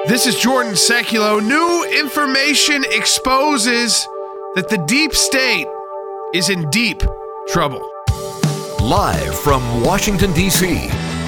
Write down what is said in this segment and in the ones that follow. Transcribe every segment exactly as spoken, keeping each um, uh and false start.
This is Jordan Sekulow. New information exposes that the deep state is in deep trouble. Live from Washington, D C,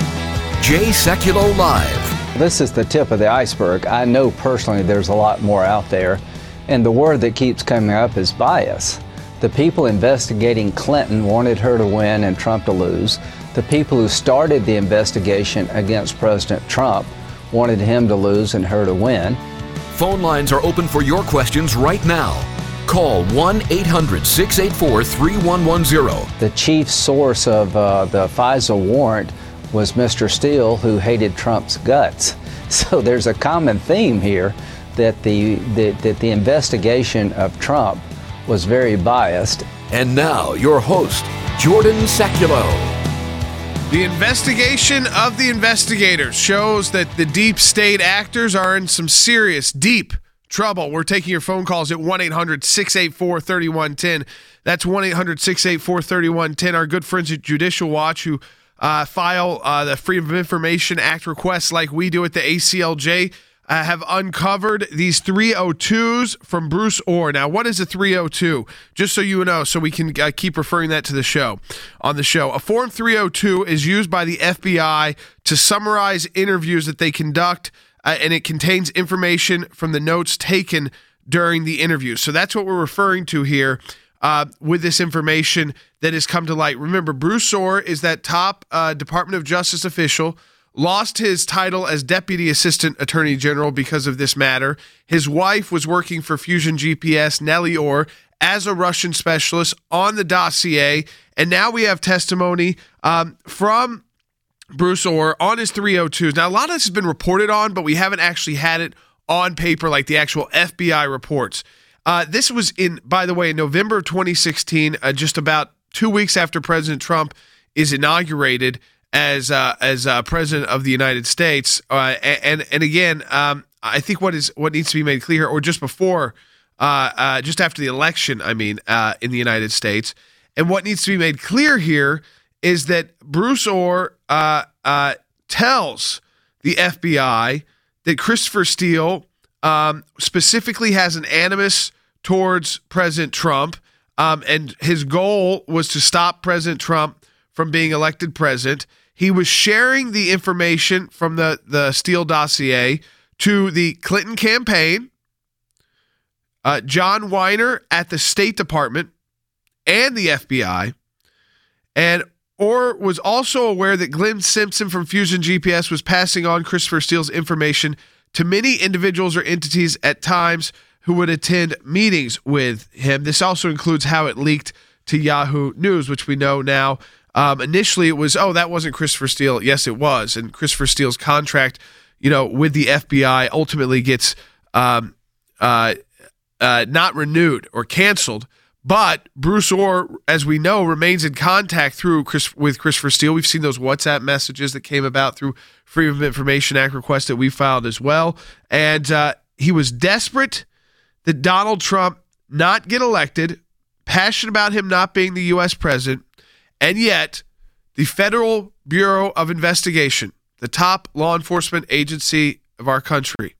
Jay Sekulow Live. This is the tip of the iceberg. I know personally there's a lot more out there, and the word that keeps coming up is bias. The people investigating Clinton wanted her to win and Trump to lose. The people who started the investigation against President Trump wanted him to lose and her to win. Phone lines are open for your questions right now. Call one eight hundred six eight four three one one zero. The chief source of uh, the FISA warrant was Mister Steele, who hated Trump's guts. So there's a common theme here that the, the that the investigation of Trump was very biased. And now your host, Jordan Sekulow. The investigation of the investigators shows that the deep state actors are in some serious, deep trouble. We're taking your phone calls at one eight hundred six eight four three one one zero. That's one eight hundred six eight four three one one zero. Our good friends at Judicial Watch, who uh, file uh, the Freedom of Information Act requests like we do at the A C L J, uh, have uncovered these three oh twos from Bruce Ohr. Now, what is a three oh two? Just so you know, so we can uh, keep referring that to the show, on the show. A Form three oh two is used by the F B I to summarize interviews that they conduct, uh, and it contains information from the notes taken during the interview. So that's what we're referring to here uh, with this information that has come to light. Remember, Bruce Ohr is that top uh, Department of Justice official, lost his title as Deputy Assistant Attorney General because of this matter. His wife was working for Fusion G P S, Nellie Ohr, as a Russian specialist on the dossier. And now we have testimony um, from Bruce Ohr on his three oh twos. Now, a lot of this has been reported on, but we haven't actually had it on paper like the actual F B I reports. Uh, this was in, by the way, in November of twenty sixteen, uh, just about two weeks after President Trump is inaugurated as uh, as uh, president of the United States. Uh, and and again, um, I think what is what needs to be made clear, or just before, uh, uh, just after the election, I mean, uh, in the United States, and what needs to be made clear here is that Bruce Ohr uh, uh, tells the F B I that Christopher Steele um, specifically has an animus towards President Trump, um, and his goal was to stop President Trump from being elected president. He was sharing the information from the, the Steele dossier to the Clinton campaign, uh, John Weiner at the State Department, and the F B I. And Ohr was also aware that Glenn Simpson from Fusion G P S was passing on Christopher Steele's information to many individuals or entities at times who would attend meetings with him. This also includes how it leaked to Yahoo News, which we know now. Um, initially, it was, oh, that wasn't Christopher Steele. Yes, it was. And Christopher Steele's contract, you know, with the F B I ultimately gets um, uh, uh, not renewed or canceled. But Bruce Ohr, as we know, remains in contact through Chris, with Christopher Steele. We've seen those WhatsApp messages that came about through Freedom of Information Act requests that we filed as well. And uh, he was desperate that Donald Trump not get elected, passionate about him not being the U S president. And yet, the Federal Bureau of Investigation, the top law enforcement agency of our country,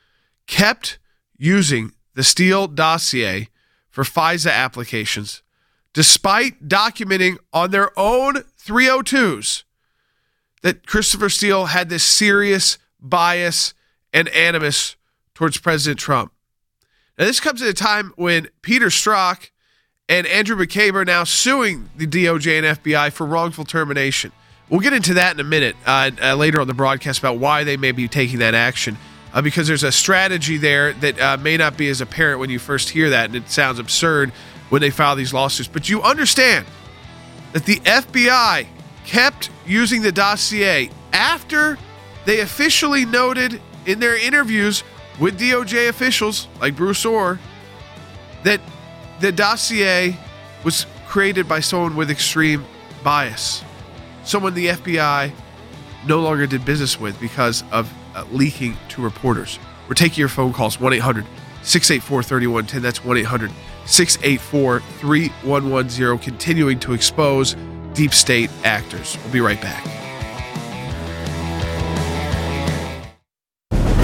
kept using the Steele dossier for FISA applications, despite documenting on their own three oh twos that Christopher Steele had this serious bias and animus towards President Trump. Now, this comes at a time when Peter Strzok and Andrew McCabe are now suing the D O J and F B I for wrongful termination. We'll get into that in a minute uh, uh, later on the broadcast about why they may be taking that action, uh, because there's a strategy there that uh, may not be as apparent when you first hear that, and it sounds absurd when they file these lawsuits. But you understand that the F B I kept using the dossier after they officially noted in their interviews with D O J officials like Bruce Ohr that the dossier was created by someone with extreme bias, someone the F B I no longer did business with because of uh, leaking to reporters. We're taking your phone calls, one eight hundred six eight four three one one zero. That's one eight hundred six eight four three one one zero, continuing to expose deep state actors. We'll be right back.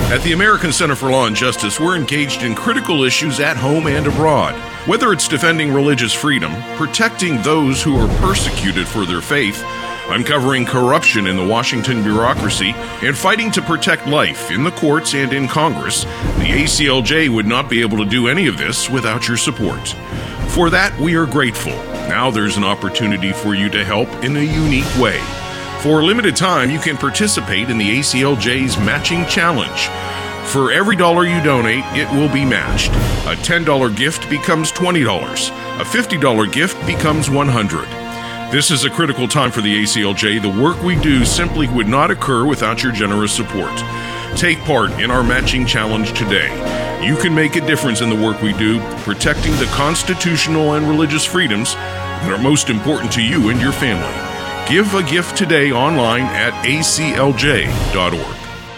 At the American Center for Law and Justice, we're engaged in critical issues at home and abroad. Whether it's defending religious freedom, protecting those who are persecuted for their faith, uncovering corruption in the Washington bureaucracy, and fighting to protect life in the courts and in Congress, the A C L J would not be able to do any of this without your support. For that, we are grateful. Now there's an opportunity for you to help in a unique way. For a limited time, you can participate in the A C L J's Matching Challenge. For every dollar you donate, it will be matched. A ten dollars gift becomes twenty dollars. A fifty dollars gift becomes one hundred dollars. This is a critical time for the A C L J. The work we do simply would not occur without your generous support. Take part in our Matching Challenge today. You can make a difference in the work we do, protecting the constitutional and religious freedoms that are most important to you and your family. Give a gift today online at A C L J dot org.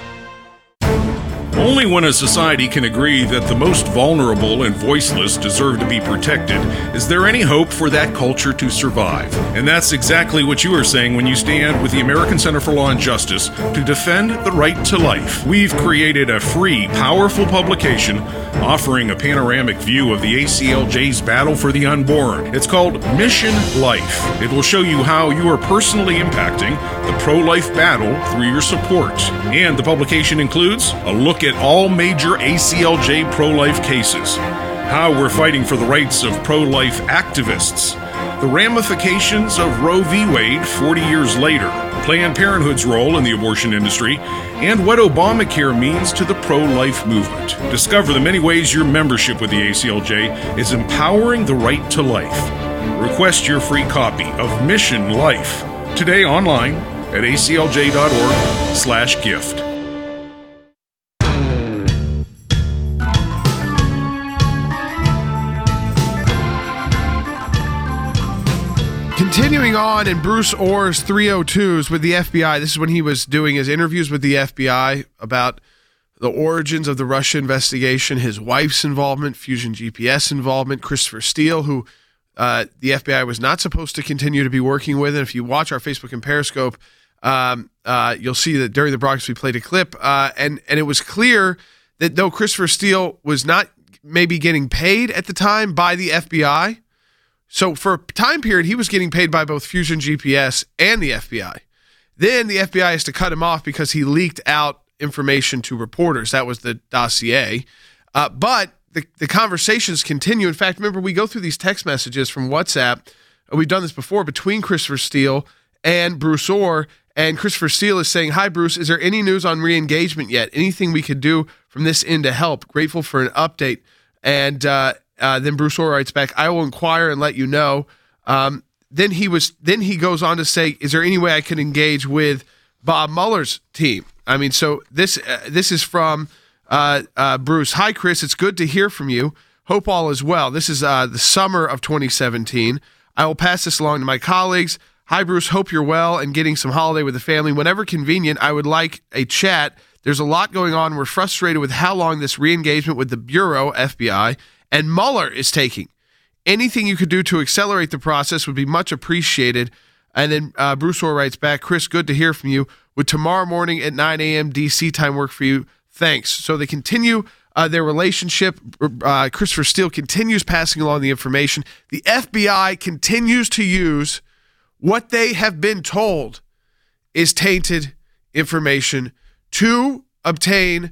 Only when a society can agree that the most vulnerable and voiceless deserve to be protected is there any hope for that culture to survive. And that's exactly what you are saying when you stand with the American Center for Law and Justice to defend the right to life. We've created a free, powerful publication offering a panoramic view of the A C L J's battle for the unborn. It's called Mission Life. It will show you how you are personally impacting the pro-life battle through your support. And the publication includes a look at all major A C L J pro-life cases, how we're fighting for the rights of pro-life activists, the ramifications of Roe v. Wade forty years later, Planned Parenthood's role in the abortion industry, and what Obamacare means to the pro-life movement. Discover the many ways your membership with the A C L J is empowering the right to life. Request your free copy of Mission Life today online at A C L J dot org slash gift. Continuing on in Bruce Orr's three oh twos with the F B I, this is when he was doing his interviews with the F B I about the origins of the Russia investigation, his wife's involvement, Fusion G P S involvement, Christopher Steele, who uh, the F B I was not supposed to continue to be working with. And if you watch our Facebook and Periscope, um, uh, you'll see that during the broadcast we played a clip, uh, and, and it was clear that though Christopher Steele was not maybe getting paid at the time by the F B I, so for a time period, he was getting paid by both Fusion G P S and the F B I. Then the F B I has to cut him off because he leaked out information to reporters. That was the dossier. Uh, but the, the conversations continue. In fact, remember, we go through these text messages from WhatsApp. We've done this before between Christopher Steele and Bruce Orr. And Christopher Steele is saying, "Hi, Bruce. Is there any news on re-engagement yet? Anything we could do from this end to help? Grateful for an update." And uh, uh, then Bruce Orr writes back, "I will inquire and let you know." Um, then he was. Then he goes on to say, "Is there any way I can engage with Bob Mueller's team?" I mean, so this uh, this is from uh, uh, Bruce. "Hi, Chris. It's good to hear from you. Hope all is well." This is uh, the summer of twenty seventeen. "I will pass this along to my colleagues. Hi, Bruce. Hope you're well and getting some holiday with the family. Whenever convenient, I would like a chat. There's a lot going on. We're frustrated with how long this re-engagement with the Bureau, F B I, and Mueller is taking. Anything you could do to accelerate the process would be much appreciated." And then uh, Bruce Orr writes back, "Chris, good to hear from you. Would tomorrow morning at nine a.m. D C time work for you? Thanks." So they continue uh, their relationship. Uh, Christopher Steele continues passing along the information. The F B I continues to use what they have been told is tainted information to obtain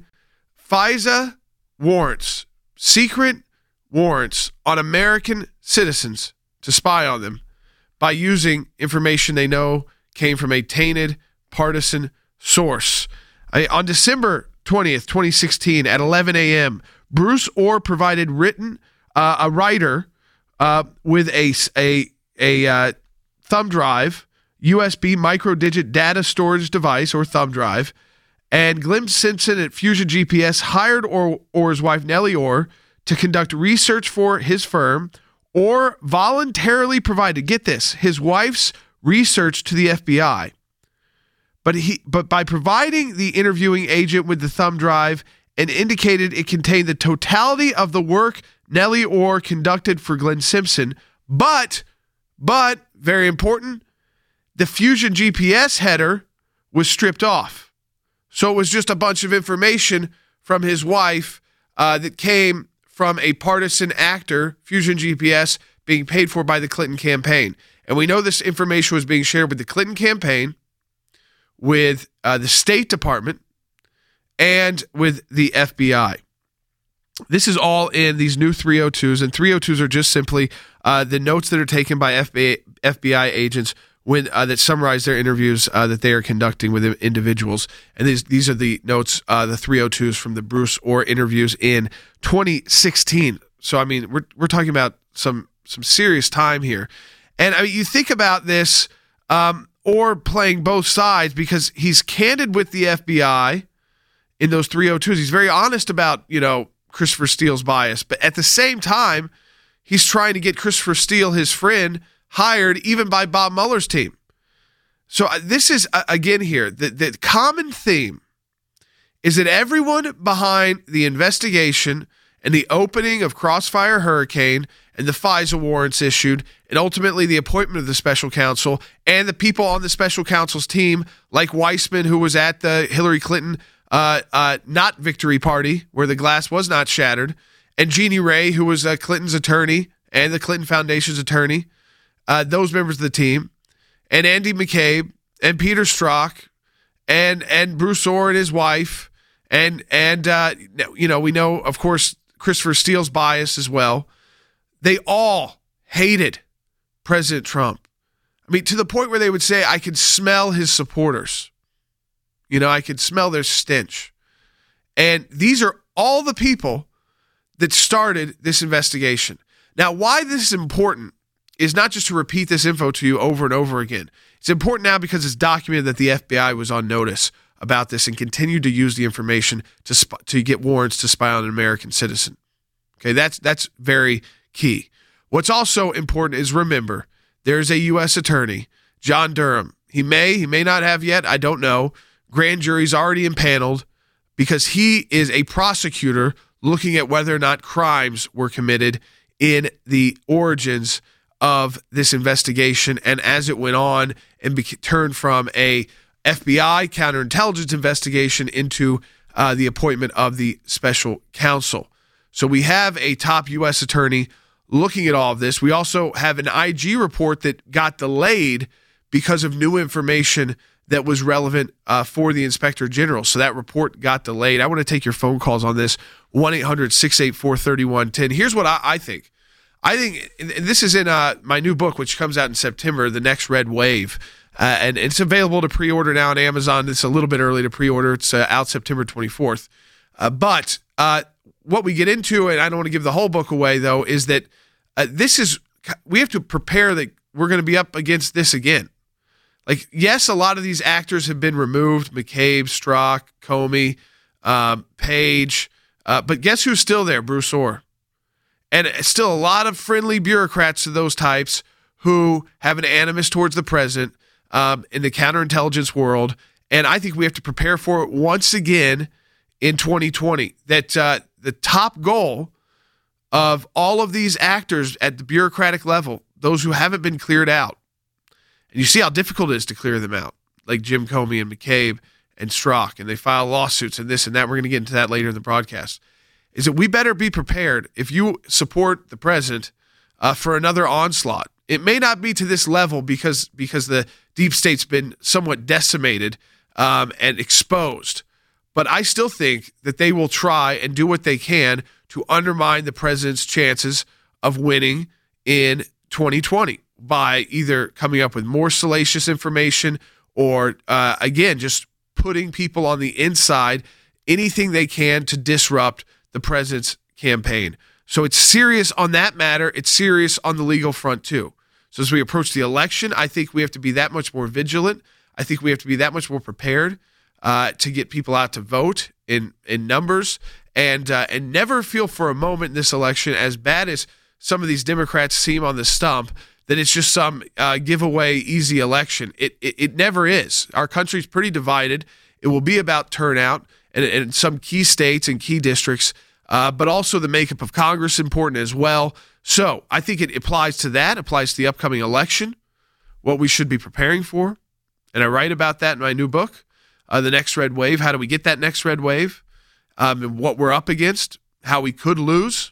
FISA warrants, secret warrants on American citizens to spy on them by using information they know came from a tainted partisan source. I, on December twentieth, twenty sixteen at eleven a.m., Bruce Orr provided written uh, a writer uh, with a, a, a uh, thumb drive, U S B micro-digit data storage device or thumb drive, and Glenn Simpson at Fusion G P S hired Orr, Orr's wife, Nellie Orr, to conduct research for his firm. Orr voluntarily provided, get this, his wife's research to the F B I. But he, but by providing the interviewing agent with the thumb drive and indicated it contained the totality of the work Nellie Orr conducted for Glenn Simpson, but, but, very important, the Fusion G P S header was stripped off. So it was just a bunch of information from his wife uh, that came from a partisan actor, Fusion G P S, being paid for by the Clinton campaign. And we know this information was being shared with the Clinton campaign, with uh, the State Department, and with the F B I. This is all in these new three oh twos, and three oh twos are just simply uh, the notes that are taken by F B I, F B I agents when uh, that summarize their interviews uh, that they are conducting with individuals. And these these are the notes, uh, the three oh twos from the Bruce Ohr interviews in twenty sixteen. So I mean, we're we're talking about some some serious time here. And I mean, you think about this, um, Ohr playing both sides because he's candid with the F B I in those three oh twos. He's very honest about, you know, Christopher Steele's bias, but at the same time, he's trying to get Christopher Steele, his friend, hired even by Bob Mueller's team. So uh, this is, uh, again here, the, the common theme is that everyone behind the investigation and the opening of Crossfire Hurricane and the FISA warrants issued, and ultimately the appointment of the special counsel and the people on the special counsel's team, like Weissman, who was at the Hillary Clinton Uh, uh, not victory party where the glass was not shattered, and Jeannie Ray, who was uh, Clinton's attorney and the Clinton Foundation's attorney, uh, those members of the team, and Andy McCabe and Peter Strzok and and Bruce Ohr and his wife, and and uh, you know we know of course Christopher Steele's bias as well. They all hated President Trump. I mean, to the point where they would say, "I could smell his supporters." You know, I could smell their stench. And these are all the people that started this investigation. Now, why this is important is not just to repeat this info to you over and over again. It's important now because it's documented that the F B I was on notice about this and continued to use the information to sp- to get warrants to spy on an American citizen. Okay, that's that's very key. What's also important is, remember, there's a U S attorney, John Durham. He may, he may not have yet, I don't know. Grand jury's already impaneled because he is a prosecutor looking at whether or not crimes were committed in the origins of this investigation and as it went on and be- turned from a F B I counterintelligence investigation into uh, the appointment of the special counsel. So we have a top U S attorney looking at all of this. We also have an I G report that got delayed because of new information that was relevant uh, for the Inspector General. So that report got delayed. I want to take your phone calls on this, one eight hundred six eight four three one one zero. Here's what I, I think. I think, and this is in uh, my new book, which comes out in September, The Next Red Wave. Uh, and it's available to pre-order now on Amazon. It's a little bit early to pre-order. It's uh, out September twenty-fourth. Uh, but uh, what we get into, and I don't want to give the whole book away, though, is that uh, this is, we have to prepare that we're going to be up against this again. Like, yes, a lot of these actors have been removed, McCabe, Strzok, Comey, um, Page, uh, but guess who's still there? Bruce Ohr. And still a lot of friendly bureaucrats to those types who have an animus towards the president um, in the counterintelligence world, and I think we have to prepare for it once again in twenty twenty, that uh, the top goal of all of these actors at the bureaucratic level, those who haven't been cleared out, and you see how difficult it is to clear them out, like Jim Comey and McCabe and Strzok, and they file lawsuits and this and that. We're going to get into that later in the broadcast. Is that we better be prepared if you support the president uh, for another onslaught. It may not be to this level because because the deep state's been somewhat decimated um, and exposed, but I still think that they will try and do what they can to undermine the president's chances of winning in twenty twenty. By either coming up with more salacious information or, uh, again, just putting people on the inside, anything they can to disrupt the president's campaign. So it's serious on that matter. It's serious on the legal front, too. So as we approach the election, I think we have to be that much more vigilant. I think we have to be that much more prepared uh, to get people out to vote in, in numbers and, uh, and never feel for a moment in this election, as bad as some of these Democrats seem on the stump, that it's just some uh, giveaway easy election. It, it it never is. Our country's pretty divided. It will be about turnout and in some key states and key districts, uh, but also the makeup of Congress is important as well. So I think it applies to that, applies to the upcoming election, what we should be preparing for. And I write about that in my new book, uh, The Next Red Wave. How do we get that next red wave? um, and what we're up against, how we could lose.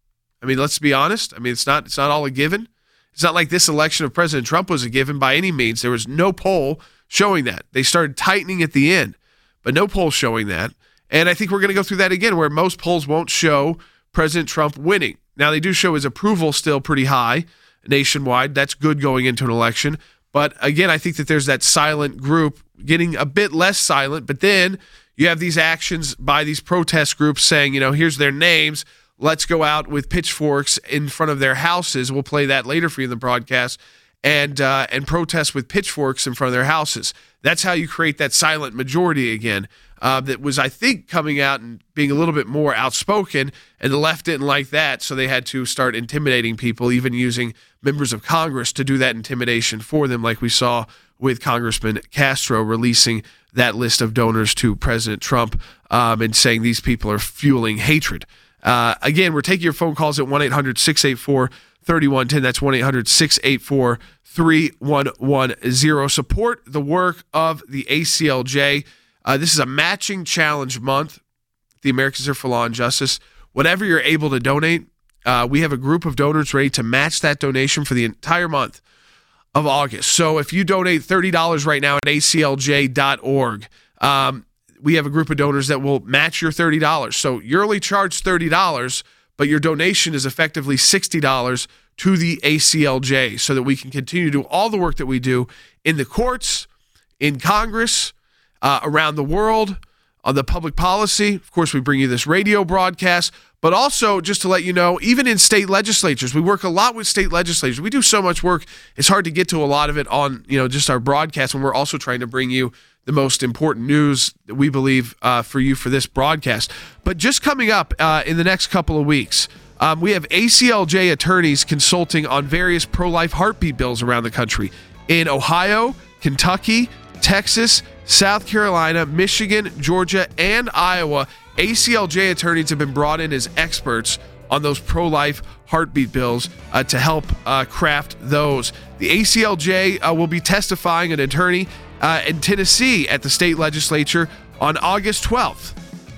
I mean, let's be honest. I mean, it's not it's not all a given. It's not like this election of President Trump was a given by any means. There was no poll showing that. They started tightening at the end, but no poll showing that. And I think we're going to go through that again, where most polls won't show President Trump winning. Now, they do show his approval still pretty high nationwide. That's good going into an election. But again, I think that there's that silent group getting a bit less silent. But then you have these actions by these protest groups saying, you know, here's their names. Let's go out with pitchforks in front of their houses. We'll play that later for you in the broadcast. And uh, and protest with pitchforks in front of their houses. That's how you create that silent majority again. Uh, that was, I think, coming out and being a little bit more outspoken, and the left didn't like that, so they had to start intimidating people, even using members of Congress to do that intimidation for them, like we saw with Congressman Castro releasing that list of donors to President Trump um, and saying these people are fueling hatred. Uh, again, we're taking your phone calls at one eight hundred six eight four three one one zero. That's one eight hundred six eight four three one one zero. Support the work of the A C L J. Uh, this is a matching challenge month, the American Center for Law and Justice. Whatever you're able to donate, uh, we have a group of donors ready to match that donation for the entire month of August. So if you donate thirty dollars right now at A C L J dot org, um, we have a group of donors that will match your thirty dollars. So you're only charged thirty dollars, but your donation is effectively sixty dollars to the A C L J so that we can continue to do all the work that we do in the courts, in Congress, Uh, around the world, on the public policy. Of course, we bring you this radio broadcast, but also just to let you know, even in state legislatures, we work a lot with state legislatures. We do so much work, it's hard to get to a lot of it on, you know, just our broadcast when we're also trying to bring you the most important news that we believe uh, for you for this broadcast. But just coming up uh, in the next couple of weeks, um, we have A C L J attorneys consulting on various pro-life heartbeat bills around the country in Ohio, Kentucky, Texas, South Carolina, Michigan, Georgia, and Iowa. A C L J attorneys have been brought in as experts on those pro-life heartbeat bills uh, to help uh, craft those. The A C L J uh, will be testifying an attorney uh, in Tennessee at the state legislature on August twelfth.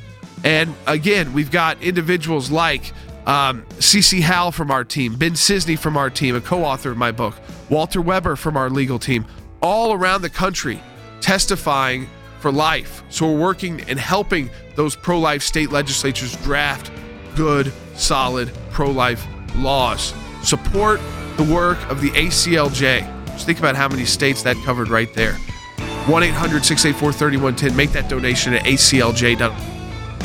And again, we've got individuals like um, Cece Howell from our team, Ben Cisney from our team, a co-author of my book, Walter Weber from our legal team, all around the country testifying for life. So we're working and helping those pro-life state legislatures draft good, solid pro-life laws. Support the work of the A C L J. Just think about how many states that covered right there. one eight hundred six eight four three one one zero. Make that donation at A C L J dot org.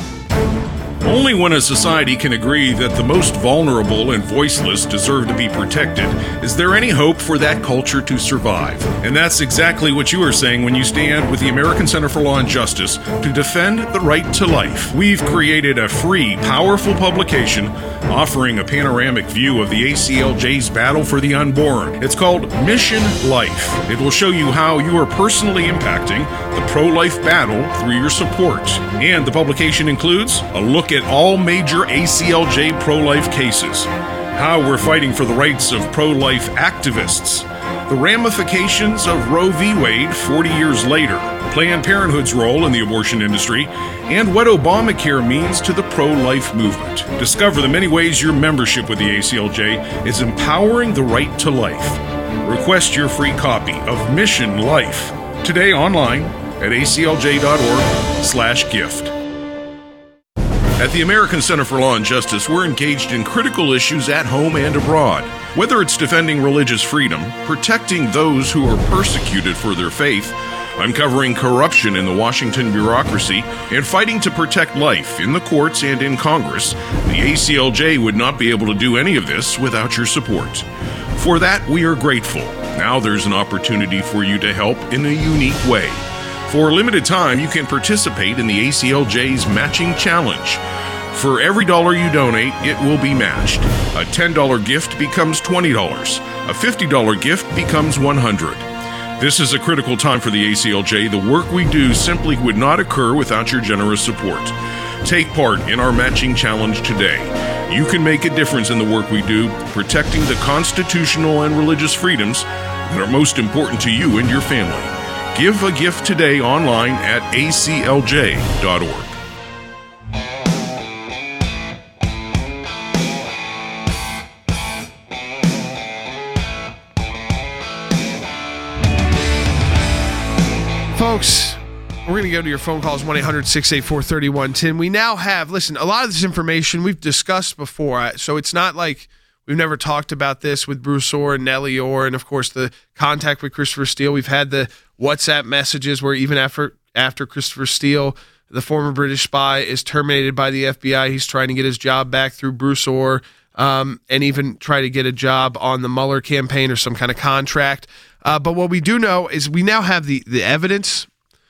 Only when a society can agree that the most vulnerable and voiceless deserve to be protected is there any hope for that culture to survive. And that's exactly what you are saying when you stand with the American Center for Law and Justice to defend the right to life. We've created a free, powerful publication offering a panoramic view of the A C L J's battle for the unborn. It's called Mission Life. It will show you how you are personally impacting the pro-life battle through your support. And the publication includes a look at all major A C L J pro-life cases, how we're fighting for the rights of pro-life activists, the ramifications of Roe v. Wade forty years later, Planned Parenthood's role in the abortion industry, and what Obamacare means to the pro-life movement. Discover the many ways your membership with the A C L J is empowering the right to life. Request your free copy of Mission Life today online at A C L J dot org slash gift. At the American Center for Law and Justice, we're engaged in critical issues at home and abroad. Whether it's defending religious freedom, protecting those who are persecuted for their faith, uncovering corruption in the Washington bureaucracy, and fighting to protect life in the courts and in Congress, the A C L J would not be able to do any of this without your support. For that, we are grateful. Now there's an opportunity for you to help in a unique way. For a limited time, you can participate in the A C L J's Matching Challenge. For every dollar you donate, it will be matched. A ten dollars gift becomes twenty dollars. A fifty dollars gift becomes one hundred dollars. This is a critical time for the A C L J. The work we do simply would not occur without your generous support. Take part in our Matching Challenge today. You can make a difference in the work we do, protecting the constitutional and religious freedoms that are most important to you and your family. Give a gift today online at A C L J dot org. Folks, we're going to go to your phone calls, one eight hundred six eight four three one one zero. We now have, listen, a lot of this information we've discussed before, so it's not like we've never talked about this with Bruce Ohr and Nellie Ohr, and of course the contact with Christopher Steele. We've had the WhatsApp messages where even after, after Christopher Steele, the former British spy, is terminated by the F B I, he's trying to get his job back through Bruce Ohr, um, and even try to get a job on the Mueller campaign or some kind of contract. Uh, but what we do know is we now have the, the evidence,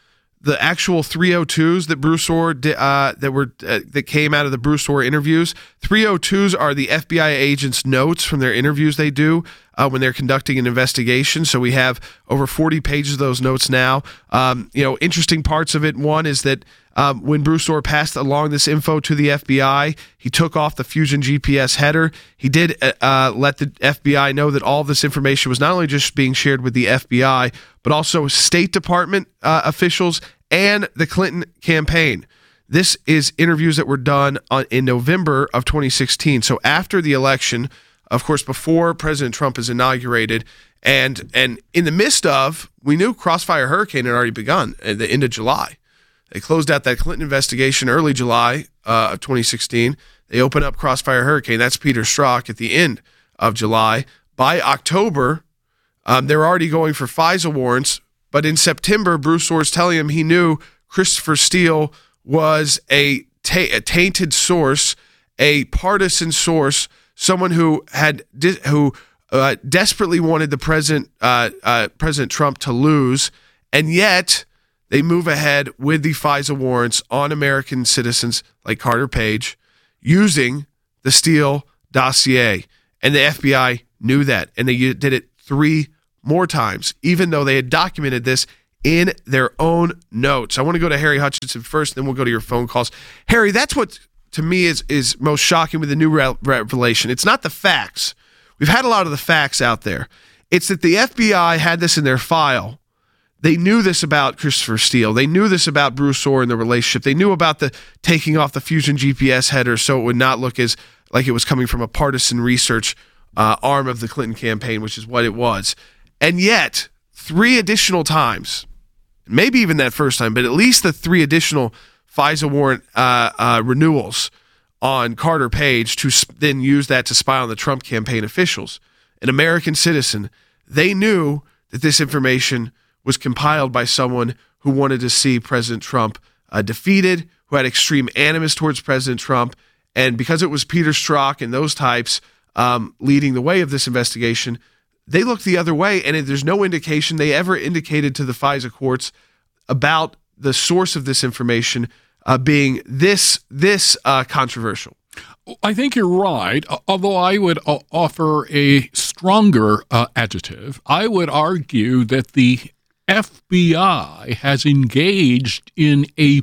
the actual three oh twos that Bruce Ohr uh, that were uh, that came out of the Bruce Ohr interviews. three oh twos are the F B I agents' notes from their interviews they do uh, when they're conducting an investigation. So we have over forty pages of those notes now. Um, you know, interesting parts of it. One is that um, when Bruce Ohr passed along this info to the F B I, he took off the Fusion G P S header. He did uh, let the F B I know that all of this information was not only just being shared with the F B I, but also State Department uh, officials and the Clinton campaign. This is interviews that were done on, in November of twenty sixteen. So after the election, of course, before President Trump is inaugurated, and and in the midst of, we knew Crossfire Hurricane had already begun at the end of July. They closed out that Clinton investigation early July uh, of twenty sixteen. They open up Crossfire Hurricane. That's Peter Strzok at the end of July. By October, um, they're already going for FISA warrants. But in September, Bruce Ohr is telling him he knew Christopher Steele was a, ta- a tainted source, a partisan source, someone who had di- who uh, desperately wanted the president uh, uh, President Trump to lose, and yet they move ahead with the FISA warrants on American citizens like Carter Page, using the Steele dossier, and the F B I knew that, and they did it three more times, even though they had documented this in their own notes. I want to go to Harry Hutchinson first, then we'll go to your phone calls. Harry, that's what to me is is most shocking with the new re- revelation. It's not the facts. We've had a lot of the facts out there. It's that the F B I had this in their file. They knew this about Christopher Steele. They knew this about Bruce Ohr and the relationship. They knew about the taking off the Fusion G P S header so it would not look as like it was coming from a partisan research uh, arm of the Clinton campaign, which is what it was. And yet, three additional times, maybe even that first time, but at least the three additional FISA warrant uh, uh, renewals on Carter Page to sp- then use that to spy on the Trump campaign officials, an American citizen, they knew that this information was compiled by someone who wanted to see President Trump uh, defeated, who had extreme animus towards President Trump. And because it was Peter Strzok and those types um, leading the way of this investigation, they looked the other way, and there's no indication they ever indicated to the FISA courts about the source of this information uh, being this this uh, controversial. I think you're right, although I would offer a stronger uh, adjective. I would argue that the F B I has engaged in a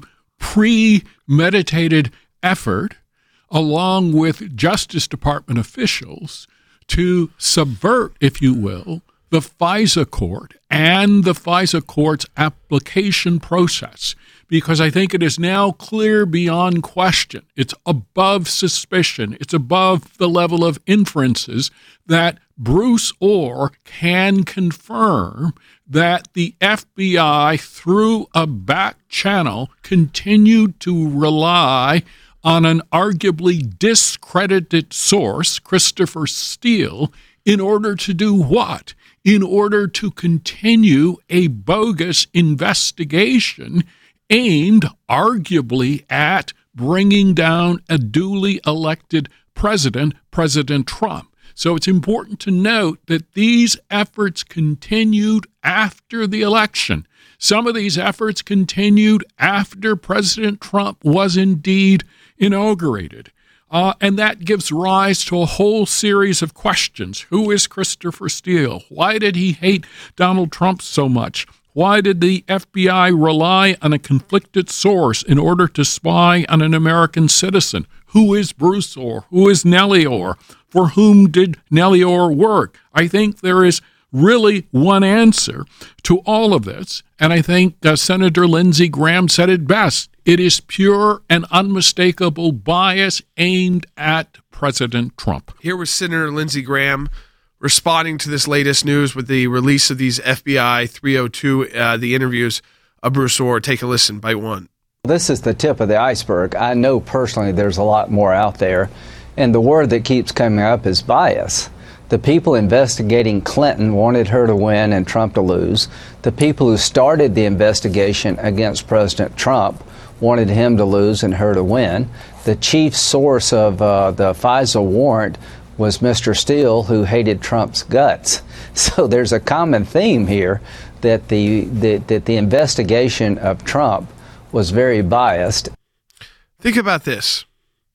premeditated effort, along with Justice Department officials, to subvert, if you will, the FISA court and the FISA court's application process, because I think it is now clear beyond question, it's above suspicion, it's above the level of inferences, that Bruce Ohr can confirm that the F B I, through a back channel, continued to rely on an arguably discredited source, Christopher Steele, in order to do what? In order to continue a bogus investigation aimed arguably at bringing down a duly elected president, President Trump. So it's important to note that these efforts continued after the election. Some of these efforts continued after President Trump was indeed inaugurated. Uh, and that gives rise to a whole series of questions. Who is Christopher Steele? Why did he hate Donald Trump so much? Why did the F B I rely on a conflicted source in order to spy on an American citizen? Who is Bruce Ohr? Who is Nellie Ohr? For whom did Nellie Ohr work? I think there is really one answer to all of this, and I think uh, Senator Lindsey Graham said it best. It is pure and unmistakable bias aimed at President Trump. Here was Senator Lindsey Graham responding to this latest news with the release of these F B I three oh two, uh, the interviews of Bruce Orr. Take a listen, bite one. This is the tip of the iceberg. I know personally there's a lot more out there, and the word that keeps coming up is bias. The people investigating Clinton wanted her to win and Trump to lose. The people who started the investigation against President Trump wanted him to lose and her to win. The chief source of uh, the FISA warrant was Mister Steele, who hated Trump's guts. So there's a common theme here that the, the that the investigation of Trump was very biased. Think about this,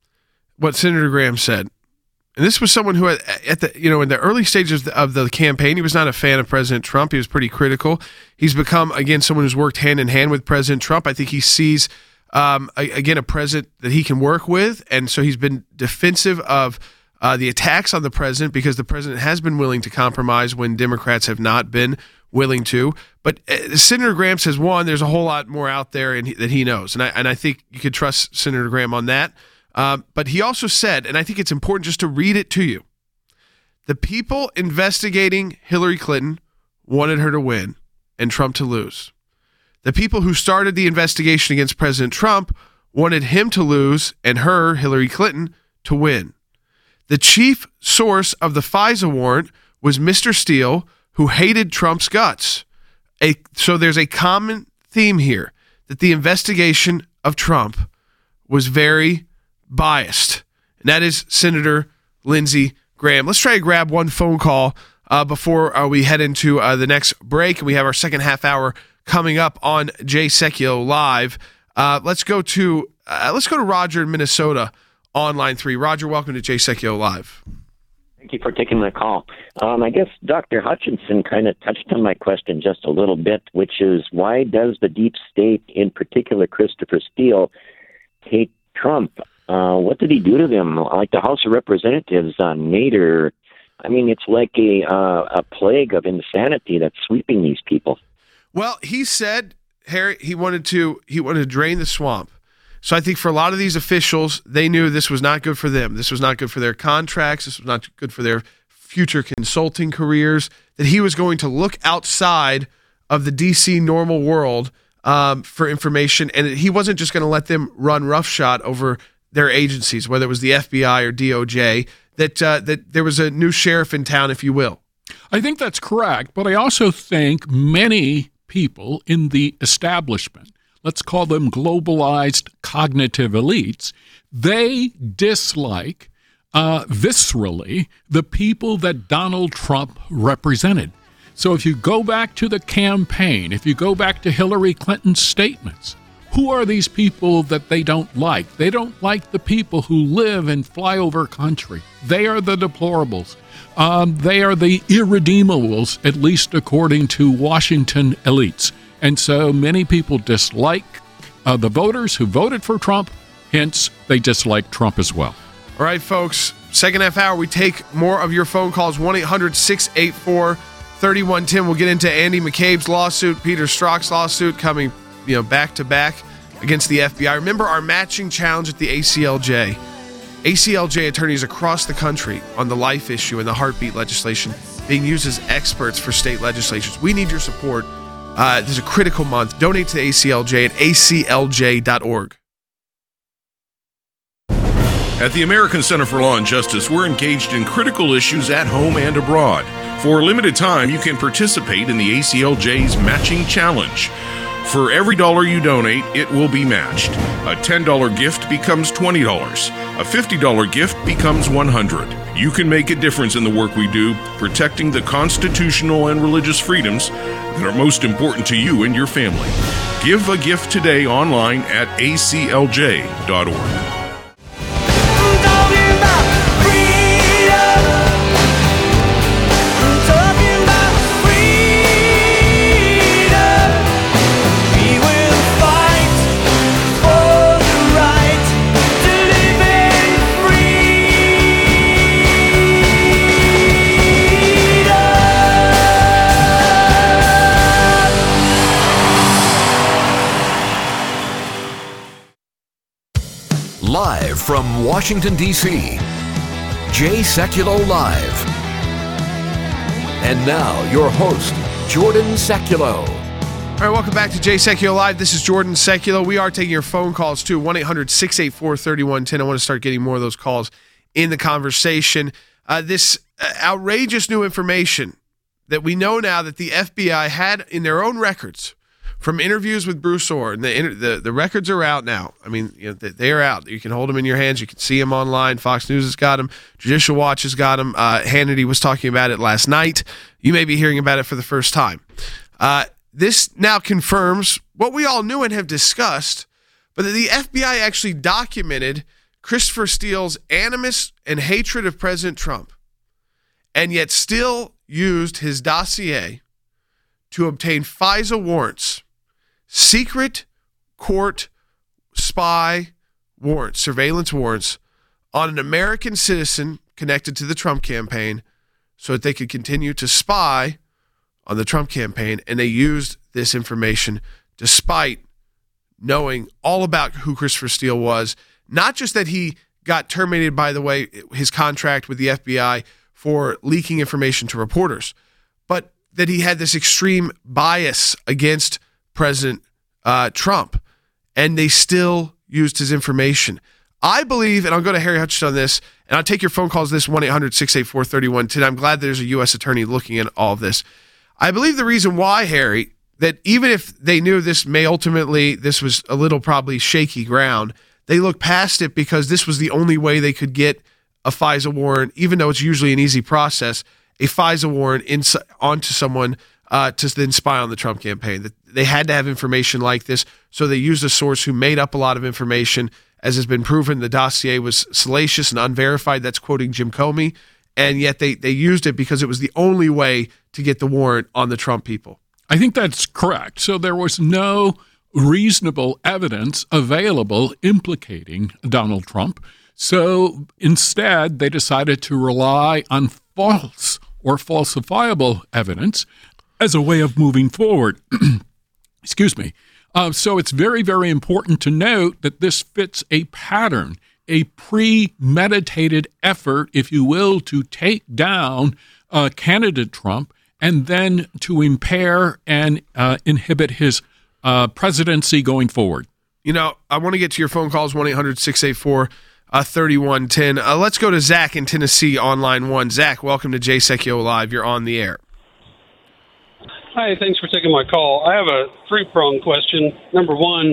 what Senator Graham said. And this was someone who, at, at the you know, in the early stages of the campaign, he was not a fan of President Trump. He was pretty critical. He's become, again, someone who's worked hand in hand with President Trump. I think he sees, um, a, again, a president that he can work with. And so he's been defensive of uh, the attacks on the president because the president has been willing to compromise when Democrats have not been willing to. But uh, Senator Graham says, one, there's a whole lot more out there and he, that he knows. And I, and I think you could trust Senator Graham on that. Um, but he also said, and I think it's important just to read it to you, the people investigating Hillary Clinton wanted her to win and Trump to lose. The people who started the investigation against President Trump wanted him to lose and her, Hillary Clinton, to win. The chief source of the FISA warrant was Mister Steele, who hated Trump's guts. A, so there's a common theme here that the investigation of Trump was very biased. And that is Senator Lindsey Graham. Let's try to grab one phone call uh, before uh, we head into uh, the next break. And we have our second half hour coming up on Jay Sekulow Live. Uh, let's go to uh, let's go to Roger in Minnesota on line three. Roger, welcome to Jay Sekulow Live. Thank you for taking my call. Um, I guess Doctor Hutchinson kind of touched on my question just a little bit, which is why does the deep state, in particular Christopher Steele, hate Trump? Uh, what did he do to them? Like the House of Representatives, uh, Nader. I mean, it's like a uh, a plague of insanity that's sweeping these people. Well, he said, Harry, he wanted to he wanted to drain the swamp. So I think for a lot of these officials, they knew this was not good for them. This was not good for their contracts. This was not good for their future consulting careers, that he was going to look outside of the D C normal world um, for information, and he wasn't just going to let them run roughshod over their agencies, whether it was the F B I or D O J, that uh, that there was a new sheriff in town, if you will. I think that's correct, but I also think many people in the establishment, let's call them globalized cognitive elites, they dislike uh, viscerally the people that Donald Trump represented. So if you go back to the campaign, if you go back to Hillary Clinton's statements, who are these people that they don't like? They don't like the people who live in flyover country. They are the deplorables. Um, they are the irredeemables, at least according to Washington elites. And so many people dislike uh, the voters who voted for Trump, hence they dislike Trump as well. All right, folks, second half hour, we take more of your phone calls, one eight hundred six eight four three one one zero. We'll get into Andy McCabe's lawsuit, Peter Strzok's lawsuit coming you know, back to back against the F B I. Remember our matching challenge at the A C L J. A C L J attorneys across the country on the life issue and the heartbeat legislation being used as experts for state legislatures. We need your support. Uh, this is a critical month. Donate to the A C L J at A C L J dot org. At the American Center for Law and Justice, we're engaged in critical issues at home and abroad. For a limited time, you can participate in the A C L J's Matching Challenge. For every dollar you donate, it will be matched. A ten dollars gift becomes twenty dollars. A fifty dollars gift becomes one hundred dollars. You can make a difference in the work we do, protecting the constitutional and religious freedoms that are most important to you and your family. Give a gift today online at A C L J dot org. Live from Washington, D C, Jay Sekulow Live. And now, your host, Jordan Sekulow. All right, welcome back to Jay Sekulow Live. This is Jordan Sekulow. We are taking your phone calls too, one eight hundred six eight four three one one zero. I want to start getting more of those calls in the conversation. Uh, this uh, outrageous new information that we know now that the F B I had in their own records from interviews with Bruce Ohr, and the, inter- the the records are out now. I mean, you know, they, they are out. You can hold them in your hands. You can see them online. Fox News has got them. Judicial Watch has got them. Uh, Hannity was talking about it last night. You may be hearing about it for the first time. Uh, This now confirms what we all knew and have discussed, but that the F B I actually documented Christopher Steele's animus and hatred of President Trump, and yet still used his dossier to obtain FISA warrants, secret court spy warrants, surveillance warrants, on an American citizen connected to the Trump campaign so that they could continue to spy on the Trump campaign, and they used this information despite knowing all about who Christopher Steele was. Not just that he got terminated, by the way, his contract with the F B I for leaking information to reporters, but that he had this extreme bias against President uh, Trump, and they still used his information. I believe, and I'll go to Harry Hutchinson on this, and I'll take your phone calls this, one eight hundred six eight four three one one zero. I'm glad there's a U S attorney looking at all of this. I believe the reason why, Harry, that even if they knew this may ultimately, this was a little probably shaky ground, they looked past it because this was the only way they could get a FISA warrant, even though it's usually an easy process, a FISA warrant in, onto someone uh, to then spy on the Trump campaign. That they had to have information like this, so they used a source who made up a lot of information. As has been proven, the dossier was salacious and unverified. That's quoting Jim Comey. And yet they, they used it because it was the only way to get the warrant on the Trump people. I think that's correct. So there was no reasonable evidence available implicating Donald Trump. So instead, they decided to rely on false or falsifiable evidence as a way of moving forward. Excuse me. Uh, so it's very, very important to note that this fits a pattern, a premeditated effort, if you will, to take down uh, candidate Trump and then to impair and uh, inhibit his uh, presidency going forward. You know, I want to get to your phone calls, one eight hundred six eight four three one one zero. Uh, let's go to Zach in Tennessee on line one. Zach, welcome to Jay Sekulow Live. You're on the air. Hi, thanks for taking my call. I have a three-pronged question. Number one,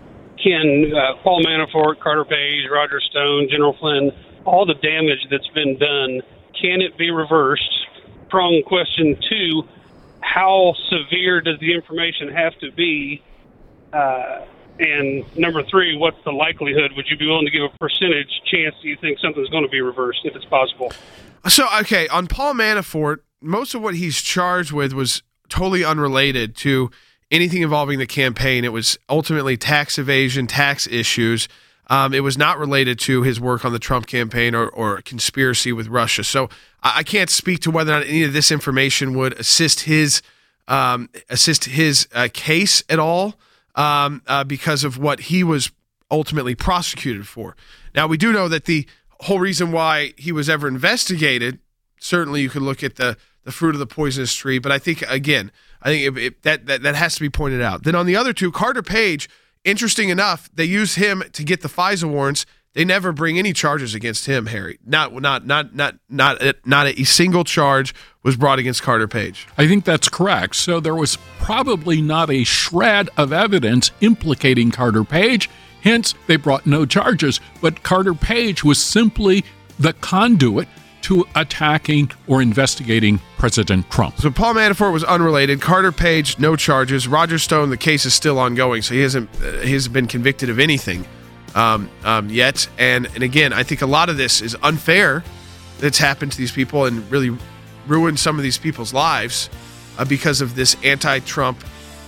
can uh, Paul Manafort, Carter Page, Roger Stone, General Flynn, all the damage that's been done, can it be reversed? Prong question two, how severe does the information have to be? Uh, and number three, what's the likelihood? Would you be willing to give a percentage chance do you think something's going to be reversed, if it's possible? So, okay, on Paul Manafort, most of what he's charged with was totally unrelated to anything involving the campaign. It was ultimately tax evasion, tax issues. Um, it was not related to his work on the Trump campaign or, or conspiracy with Russia. So I, I can't speak to whether or not any of this information would assist his um, assist his uh, case at all um, uh, because of what he was ultimately prosecuted for. Now, we do know that the whole reason why he was ever investigated, certainly you could look at the, the fruit of the poisonous tree, but I think, again, I think it, it, that, that that has to be pointed out. Then on the other two, Carter Page, interesting enough, they use him to get the FISA warrants. They never bring any charges against him, Harry. Not not not not not not a single charge was brought against Carter Page. I think that's correct. So there was probably not a shred of evidence implicating Carter Page. Hence, they brought no charges. But Carter Page was simply the conduit to attacking or investigating President Trump. So Paul Manafort was unrelated. Carter Page, no charges. Roger Stone, the case is still ongoing, so he hasn't uh, he hasn't been convicted of anything um, um, yet. And and again, I think a lot of this is unfair that's happened to these people and really ruined some of these people's lives uh, because of this anti-Trump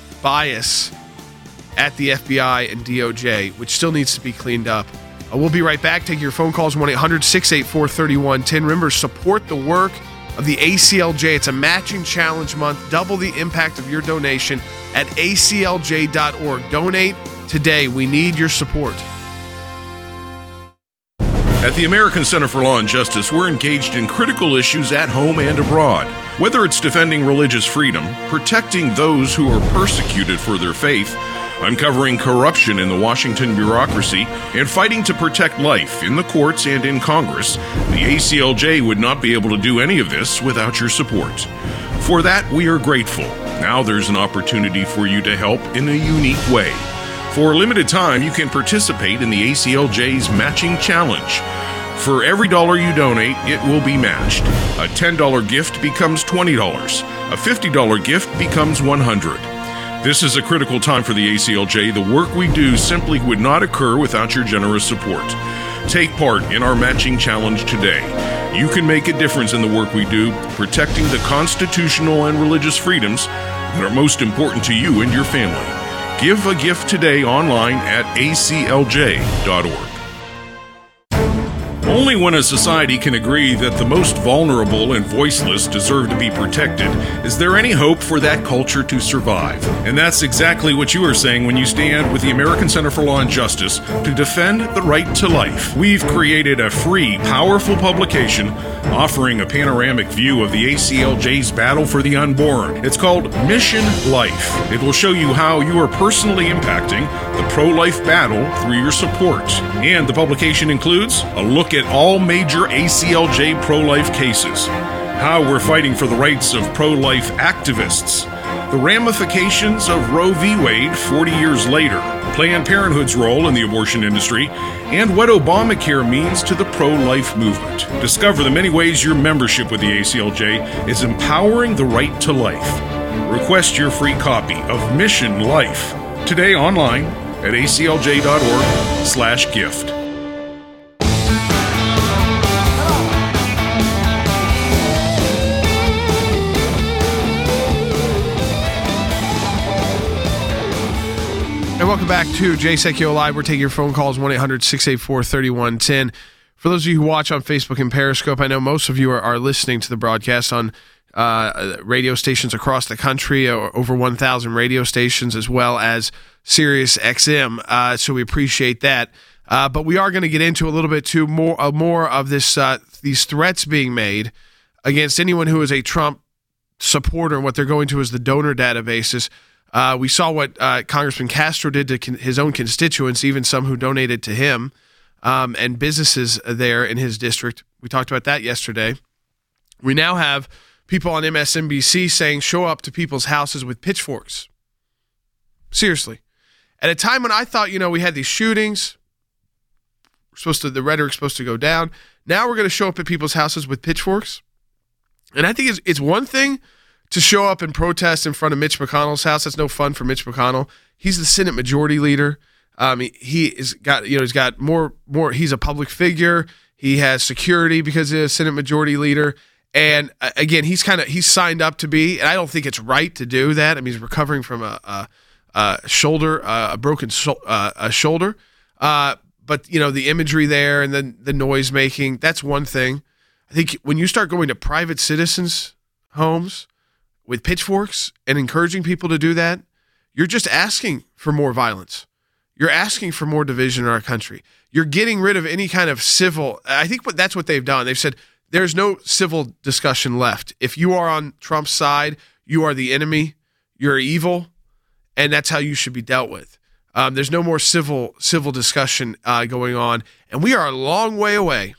bias at the F B I and D O J, which still needs to be cleaned up. Uh, we'll be right back. Take your phone calls, one eight hundred six eight four three one one zero. Remember, support the work of the A C L J. It's a matching challenge month. Double the impact of your donation at A C L J dot org. Donate today. We need your support. At the American Center for Law and Justice, we're engaged in critical issues at home and abroad. Whether it's defending religious freedom, protecting those who are persecuted for their faith, uncovering corruption in the Washington bureaucracy, and fighting to protect life in the courts and in Congress, the A C L J would not be able to do any of this without your support. For that, we are grateful. Now there's an opportunity for you to help in a unique way. For a limited time, you can participate in the A C L J's Matching Challenge. For every dollar you donate, it will be matched. A ten dollars gift becomes twenty dollars. A fifty dollars gift becomes one hundred dollars. This is a critical time for the A C L J. The work we do simply would not occur without your generous support. Take part in our Matching Challenge today. You can make a difference in the work we do, protecting the constitutional and religious freedoms that are most important to you and your family. Give a gift today online at A C L J dot org. Only when a society can agree that the most vulnerable and voiceless deserve to be protected is there any hope for that culture to survive. And that's exactly what you are saying when you stand with the American Center for Law and Justice to defend the right to life. We've created a free, powerful publication offering a panoramic view of the A C L J's battle for the unborn. It's called Mission Life. It will show you how you are personally impacting the pro-life battle through your support. And the publication includes a look at all major A C L J pro-life cases, how we're fighting for the rights of pro-life activists, the ramifications of Roe v. Wade forty years later, Planned Parenthood's role in the abortion industry, and what Obamacare means to the pro-life movement. Discover the many ways your membership with the A C L J is empowering the right to life. Request your free copy of Mission Life today online at A C L J dot org slash gift. And welcome back to Jay Sekulow Live. We're taking your phone calls, one eight hundred six eight four three one one zero. For those of you who watch on Facebook and Periscope, I know most of you are, are listening to the broadcast on uh, radio stations across the country, over one thousand radio stations, as well as Sirius X M. Uh, so we appreciate that. Uh, but we are going to get into a little bit too more, uh, more of this uh, these threats being made against anyone who is a Trump supporter and what they're going to as the donor databases. Uh, we saw what uh, Congressman Castro did to con- his own constituents, even some who donated to him, um, and businesses there in his district. We talked about that yesterday. We now have people on M S N B C saying show up to people's houses with pitchforks. Seriously. At a time when I thought, you know, we had these shootings, we're supposed to, the rhetoric's supposed to go down. Now we're going to show up at people's houses with pitchforks. And I think it's, it's one thing to show up and protest in front of Mitch McConnell's house. That's no fun for Mitch McConnell. He's the Senate Majority Leader. Um, he, he is got, you know, he's got more, more. He's a public figure. He has security because he's a Senate Majority Leader. And uh, again, he's kind of he's signed up to be. And I don't think it's right to do that. I mean, he's recovering from a, a, a shoulder, uh, a broken so, uh, a shoulder. Uh, but you know, the imagery there and then the noise making. That's one thing. I think when you start going to private citizens' homes with pitchforks and encouraging people to do that, you're just asking for more violence. You're asking for more division in our country. You're getting rid of any kind of civil. I think what that's what they've done. They've said there's no civil discussion left. If you are on Trump's side, you are the enemy. You're evil, and that's how you should be dealt with. Um, there's no more civil civil discussion uh, going on, and we are a long way away,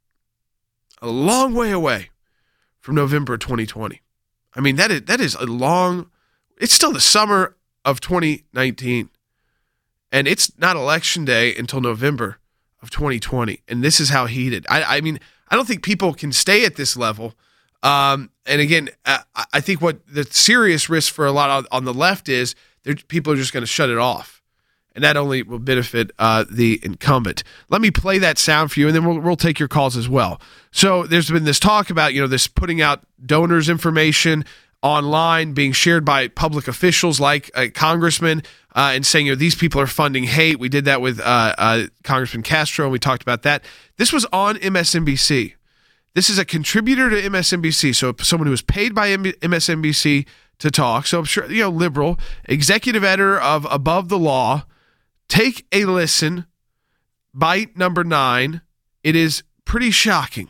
a long way away from November twenty twenty. I mean, that is that is a long, it's still the summer of twenty nineteen. And it's not election day until November of twenty twenty. And this is how heated. I, I mean, I don't think people can stay at this level. Um, and again, I, I think what the serious risk for a lot on, on the left is people are just going to shut it off. And that only will benefit uh, the incumbent. Let me play that sound for you, and then we'll, we'll take your calls as well. So there's been this talk about, you know, this putting out donors' information online being shared by public officials like a congressman uh, and saying, you know, these people are funding hate. We did that with uh, uh, Congressman Castro, and we talked about that. This was on M S N B C. This is a contributor to M S N B C, so someone who was paid by M S N B C to talk. So I'm sure, you know, liberal, executive editor of Above the Law. Take a listen. Bite number nine it is pretty shocking.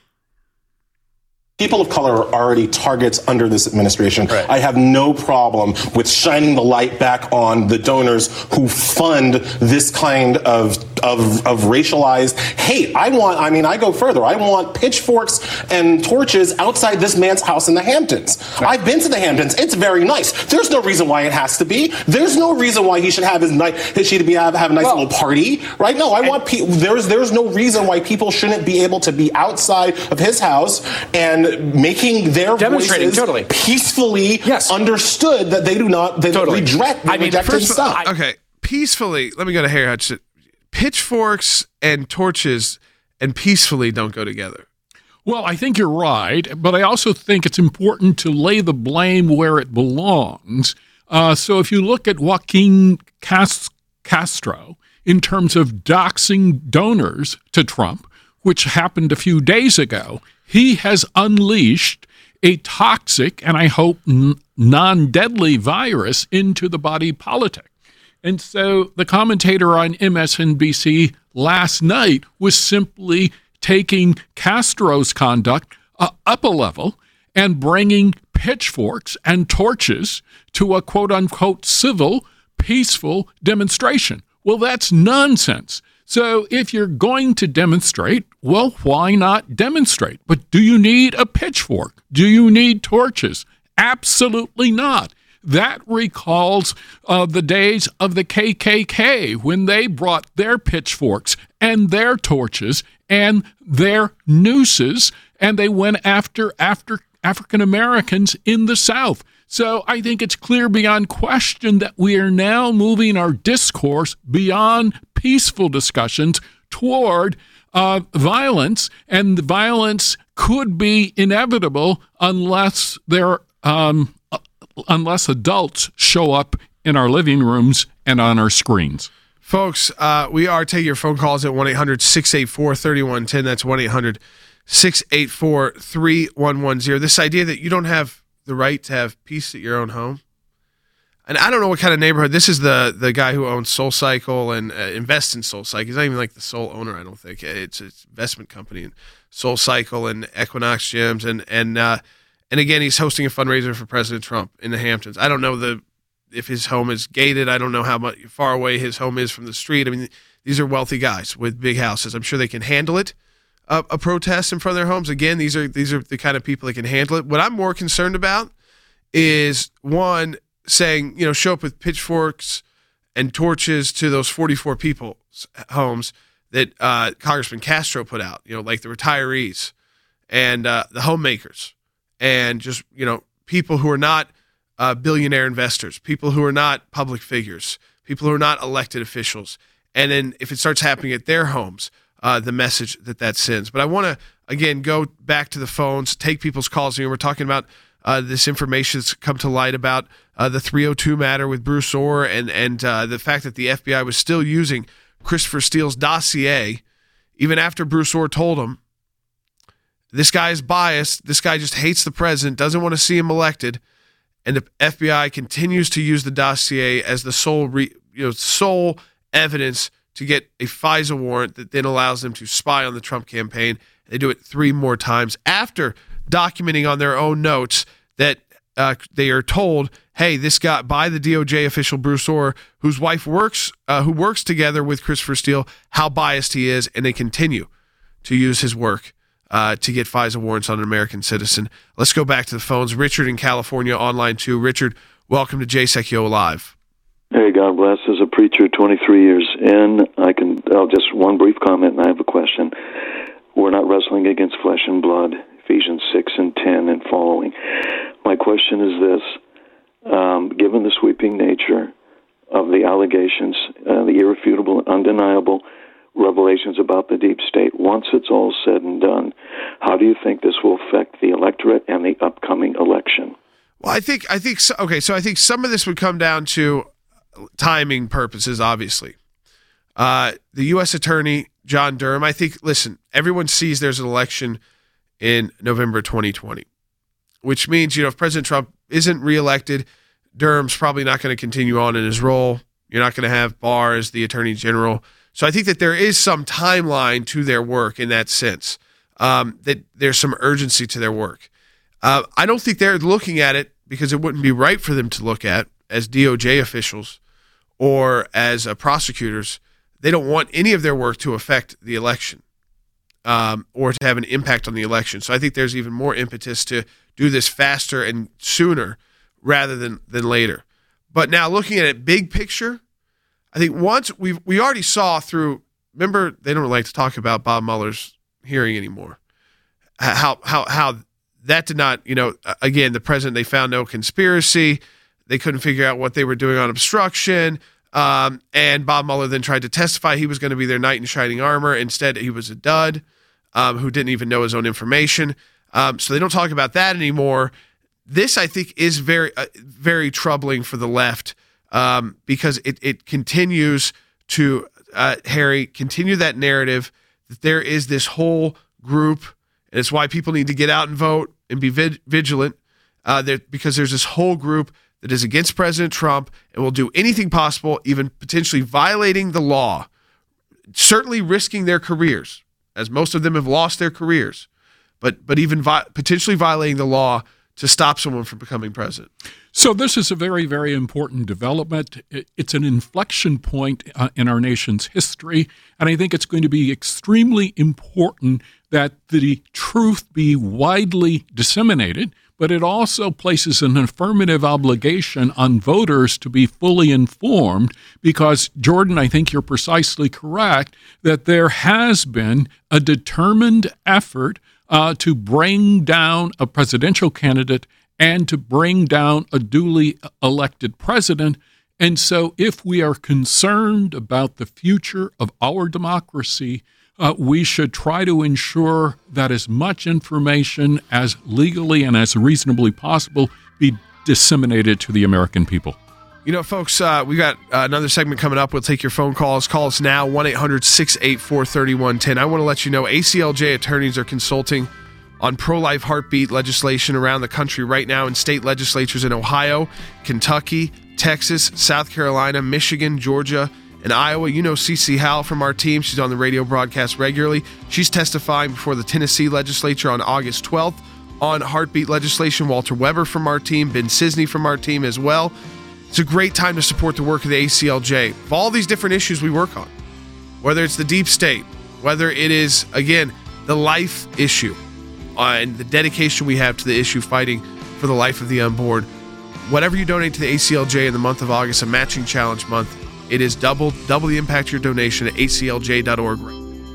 People of color are already targets under this administration. Right. I have no problem with shining the light back on the donors who fund this kind of of, of racialized hate. I want, I mean, I go further. I want pitchforks and torches outside this man's house in the Hamptons. Right. I've been to the Hamptons. It's very nice. There's no reason why it has to be. There's no reason why he should have his night. He should be have, have a nice well, little party, right? No, I want people. There's there's no reason why people shouldn't be able to be outside of his house and making their demonstrating voices totally peacefully yes. understood that they do not they totally. reject they I mean, reject his stuff. I, okay, peacefully. Let me go to Harry Hutchinson. Pitchforks and torches and peacefully don't go together. Well, I think you're right, but I also think it's important to lay the blame where it belongs. Uh, so if you look at Joaquin Castro in terms of doxing donors to Trump, which happened a few days ago, he has unleashed a toxic and I hope n- non-deadly virus into the body politic. And so the commentator on M S N B C last night was simply taking Castro's conduct uh, up a level and bringing pitchforks and torches to a quote-unquote civil, peaceful demonstration. Well, that's nonsense. So if you're going to demonstrate, well, why not demonstrate? But do you need a pitchfork? Do you need torches? Absolutely not. That recalls uh, the days of the K K K when they brought their pitchforks and their torches and their nooses, and they went after after African Americans in the South. So I think it's clear beyond question that we are now moving our discourse beyond peaceful discussions toward uh, violence, and the violence could be inevitable unless there um, unless adults show up in our living rooms and on our screens. Folks, uh, we are taking your phone calls at one eight hundred six eight four three one one zero. That's one eight hundred six eight four three one one zero. This idea that you don't have the right to have peace at your own home. And I don't know what kind of neighborhood. This is the the guy who owns SoulCycle and uh, invests in SoulCycle. He's not even like the sole owner, I don't think. It's an investment company in SoulCycle and Equinox Gyms. And, and, uh, and again, he's hosting a fundraiser for President Trump in the Hamptons. I don't know the if his home is gated. I don't know how much far away his home is from the street. I mean, these are wealthy guys with big houses. I'm sure they can handle it. A, a protest in front of their homes. Again, these are these are the kind of people that can handle it. What I'm more concerned about is, one, saying, you know, show up with pitchforks and torches to those forty-four people's homes that uh, Congressman Castro put out, you know, like the retirees and uh, the homemakers and just, you know, people who are not uh, billionaire investors, people who are not public figures, people who are not elected officials. And then if it starts happening at their homes, Uh, the message that that sends. But I want to, again, go back to the phones, take people's calls. You know, we're talking about uh, this information that's come to light about uh, the three oh two matter with Bruce Ohr and, and uh, the fact that the F B I was still using Christopher Steele's dossier even after Bruce Ohr told him, this guy is biased, this guy just hates the president, doesn't want to see him elected, and the F B I continues to use the dossier as the sole, re, you know, sole evidence to get a FISA warrant that then allows them to spy on the Trump campaign. They do it three more times after documenting on their own notes that uh, they are told, hey, this guy, by the D O J official Bruce Ohr, whose wife works, uh, who works together with Christopher Steele, how biased he is, and they continue to use his work uh, to get FISA warrants on an American citizen. Let's go back to the phones. Richard in California online too. Richard, welcome to J S E C Yo Live. Hey, God bless. As a preacher, twenty-three years in, I can. I'll just one brief comment, and I have a question. We're not wrestling against flesh and blood. Ephesians six and ten and following. My question is this: um, given the sweeping nature of the allegations, uh, the irrefutable and undeniable revelations about the deep state, once it's all said and done, how do you think this will affect the electorate and the upcoming election? Well, I think I think so, okay. So I think some of this would come down to timing purposes, obviously. Uh, the U S Attorney, John Durham, I think, listen, everyone sees there's an election in November twenty twenty, which means, you know, if President Trump isn't reelected, Durham's probably not going to continue on in his role. You're not going to have Barr as the Attorney General. So I think that there is some timeline to their work in that sense, um, that there's some urgency to their work. Uh, I don't think they're looking at it because it wouldn't be right for them to look at as D O J officials or as uh, prosecutors. They don't want any of their work to affect the election um, or to have an impact on the election. So I think there's even more impetus to do this faster and sooner rather than, than later. But now looking at it big picture, I think once we we already saw through, remember, they don't like to talk about Bob Mueller's hearing anymore, how how how that did not, you know, again, the president, they found no conspiracy. They couldn't figure out what they were doing on obstruction. Um, and Bob Mueller then tried to testify he was going to be their knight in shining armor. Instead, he was a dud um, who didn't even know his own information. Um, so they don't talk about that anymore. This, I think, is very, uh, very troubling for the left um, because it, it continues to, uh, Harry, continue that narrative that there is this whole group, and it's why people need to get out and vote and be vid- vigilant uh, there, because there's this whole group that is against President Trump and will do anything possible, even potentially violating the law, certainly risking their careers, as most of them have lost their careers, but but even vi- potentially violating the law to stop someone from becoming president. So this is a very, very important development. It's an inflection point uh, in our nation's history, and I think it's going to be extremely important that the truth be widely disseminated, but it also places an affirmative obligation on voters to be fully informed because, Jordan, I think you're precisely correct that there has been a determined effort uh, to bring down a presidential candidate and to bring down a duly elected president. And so if we are concerned about the future of our democracy, Uh, we should try to ensure that as much information as legally and as reasonably possible be disseminated to the American people. You know, folks, uh, we got uh, another segment coming up. We'll take your phone calls. Call us now, one eight hundred six eight four three one one zero. I want to let you know A C L J attorneys are consulting on pro-life heartbeat legislation around the country right now in state legislatures in Ohio, Kentucky, Texas, South Carolina, Michigan, Georgia, in Iowa. You know Cece Howell from our team. She's on the radio broadcast regularly. She's testifying before the Tennessee legislature on August twelfth on heartbeat legislation. Walter Weber from our team, Ben Cisney from our team as well. It's a great time to support the work of the A C L J. Of all these different issues we work on, whether it's the deep state, whether it is, again, the life issue uh, and the dedication we have to the issue fighting for the life of the unborn, whatever you donate to the A C L J in the month of August, a matching challenge month, it is double, double the impact of your donation at A C L J dot org.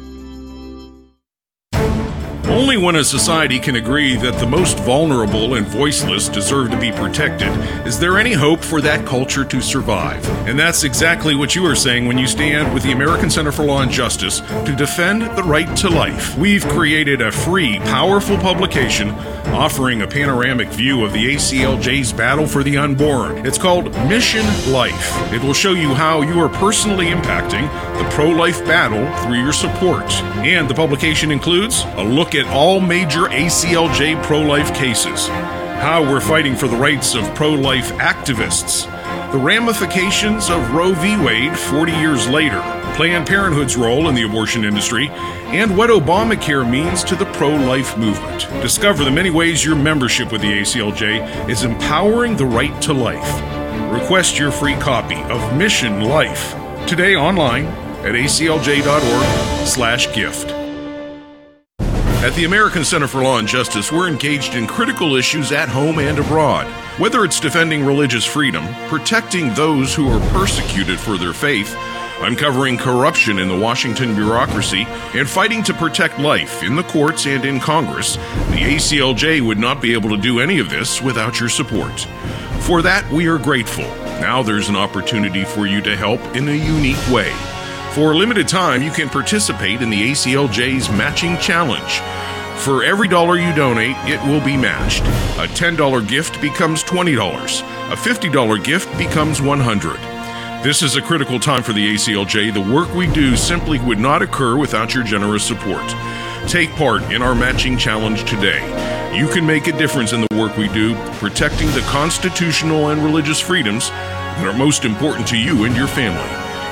Only when a society can agree that the most vulnerable and voiceless deserve to be protected is there any hope for that culture to survive. And that's exactly what you are saying when you stand with the American Center for Law and Justice to defend the right to life. We've created a free, powerful publication offering a panoramic view of the A C L J's battle for the unborn. It's called Mission Life. It will show you how you are personally impacting the pro-life battle through your support. And the publication includes a look at all major A C L J pro-life cases, how we're fighting for the rights of pro-life activists, the ramifications of Roe v. Wade forty years later, Planned Parenthood's role in the abortion industry, and what Obamacare means to the pro-life movement. Discover the many ways your membership with the A C L J is empowering the right to life. Request your free copy of Mission Life today online at A C L J dot org slash gift. At the American Center for Law and Justice, we're engaged in critical issues at home and abroad. Whether it's defending religious freedom, protecting those who are persecuted for their faith, uncovering corruption in the Washington bureaucracy, and fighting to protect life in the courts and in Congress, the A C L J would not be able to do any of this without your support. For that, we are grateful. Now there's an opportunity for you to help in a unique way. For a limited time, you can participate in the A C L J's Matching Challenge. For every dollar you donate, it will be matched. A ten dollars gift becomes twenty dollars. A fifty dollars gift becomes one hundred dollars. This is a critical time for the A C L J. The work we do simply would not occur without your generous support. Take part in our Matching Challenge today. You can make a difference in the work we do, protecting the constitutional and religious freedoms that are most important to you and your family.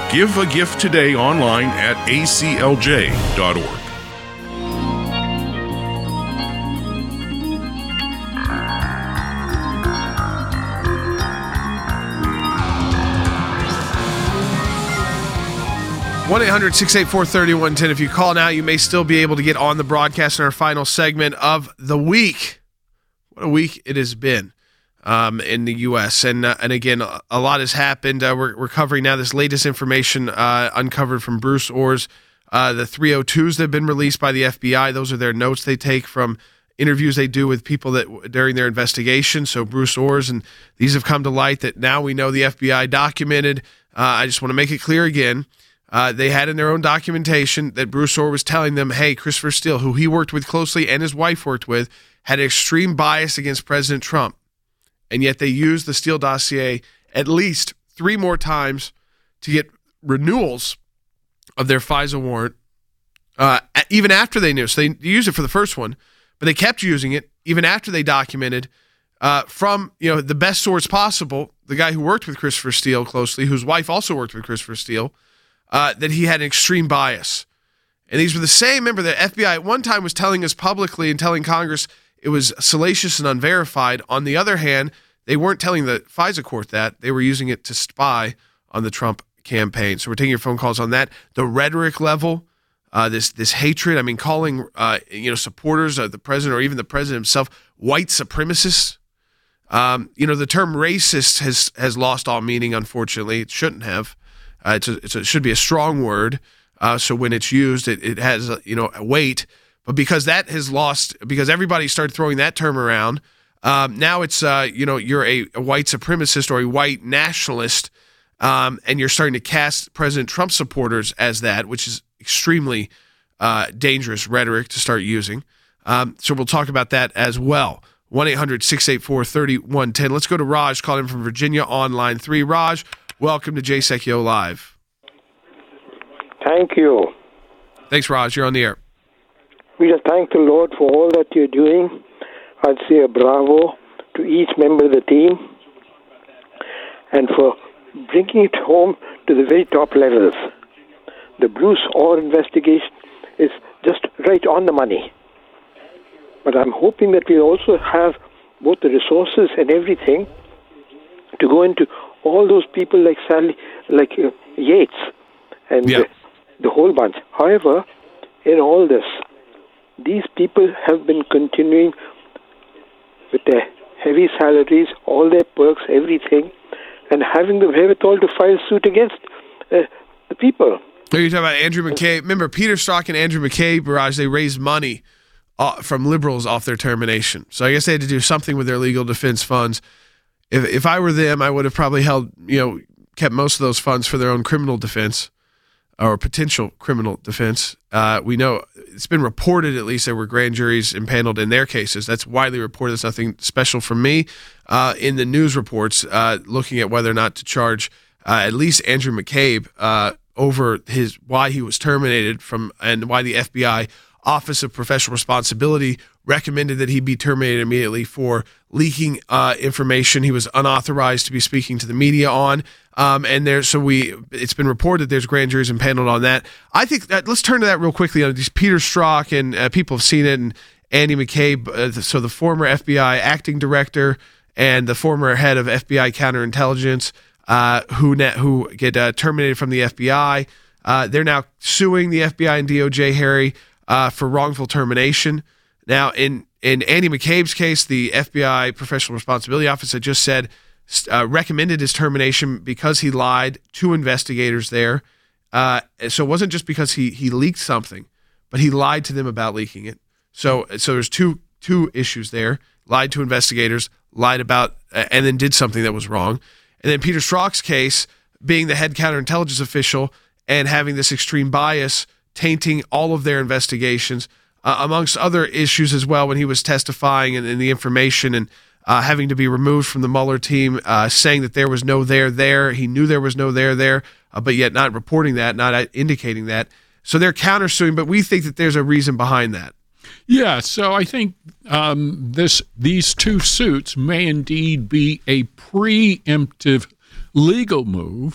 Give a gift today online at a c l j dot org. one eight hundred six eight four three one one zero. If you call now, you may still be able to get on the broadcast in our final segment of the week. What a week it has been um, in the U S. And uh, and again, a lot has happened. Uh, we're, we're covering now this latest information uh, uncovered from Bruce Ohr's. Uh, the three oh twos that have been released by the F B I. Those are their notes they take from interviews they do with people that during their investigation. So Bruce Ohr's, and these have come to light that now we know the F B I documented. Uh, I just want to make it clear again. Uh, they had in their own documentation that Bruce Ohr was telling them, hey, Christopher Steele, who he worked with closely and his wife worked with, had an extreme bias against President Trump. And yet they used the Steele dossier at least three more times to get renewals of their FISA warrant, uh, even after they knew. So they used it for the first one, but they kept using it even after they documented uh, from you know the best source possible, the guy who worked with Christopher Steele closely, whose wife also worked with Christopher Steele, Uh, that he had an extreme bias. And these were the same, remember, the F B I at one time was telling us publicly and telling Congress it was salacious and unverified. On the other hand, they weren't telling the FISA court that. They were using it to spy on the Trump campaign. So we're taking your phone calls on that. The rhetoric level, uh, this this hatred, I mean, calling uh, you know supporters of the president or even the president himself white supremacists. Um, you know, the term racist has, has lost all meaning, unfortunately. It shouldn't have. Uh, it's a, it's a, it should be a strong word, uh, so when it's used, it, it has a, you know a weight. But because that has lost, because everybody started throwing that term around, um, now it's uh, you know you're a, a white supremacist or a white nationalist, um, and you're starting to cast President Trump supporters as that, which is extremely uh, dangerous rhetoric to start using. Um, so we'll talk about that as well. one eight hundred six eight four three one one zero. Let's go to Raj, calling from Virginia on line three. Raj, welcome to Jay Secchio Live. Thank you. Thanks, Raj. You're on the air. We just thank the Lord for all that you're doing. I'd say a bravo to each member of the team and for bringing it home to the very top levels. The Bruce Ohr investigation is just right on the money. But I'm hoping that we also have both the resources and everything to go into all those people like Sally, like uh, Yates, and yeah. the, the whole bunch. However, in all this, these people have been continuing with their heavy salaries, all their perks, everything, and having the wherewithal to file suit against uh, the people. Are you talking about Andrew McCabe? Remember, Peter Strzok and Andrew McCabe, Raj, they raised money uh, from liberals off their termination. So I guess they had to do something with their legal defense funds. If if I were them, I would have probably held, you know, kept most of those funds for their own criminal defense or potential criminal defense. Uh, we know it's been reported, at least, there were grand juries impaneled in their cases. That's widely reported. There's nothing special from me uh, in the news reports uh, looking at whether or not to charge uh, at least Andrew McCabe uh, over his why he was terminated from and why the F B I Office of Professional Responsibility recommended that he be terminated immediately for leaking uh, information he was unauthorized to be speaking to the media on. Um, and there, so we, it's been reported there's grand juries impaneled on that. I think that let's turn to that real quickly. On these Peter Strzok and uh, people have seen it, and Andy McCabe, uh, so the former F B I acting director and the former head of F B I counterintelligence, uh, who ne- who get uh, terminated from the F B I. Uh, they're now suing the F B I and D O J, Harry, uh, for wrongful termination. Now, in, in Andy McCabe's case, the F B I Professional Responsibility Office had just said, uh, recommended his termination because he lied to investigators there. Uh, so it wasn't just because he he leaked something, but he lied to them about leaking it. So so there's two two issues there: lied to investigators, lied about, uh, and then did something that was wrong. And then Peter Strzok's case, being the head counterintelligence official and having this extreme bias, tainting all of their investigations, uh, amongst other issues as well, when he was testifying and, and the information and uh, having to be removed from the Mueller team, uh, saying that there was no there there. He knew there was no there there, uh, but yet not reporting that, not indicating that. So they're countersuing, but we think that there's a reason behind that. Yeah, so I think um, this these two suits may indeed be a preemptive legal move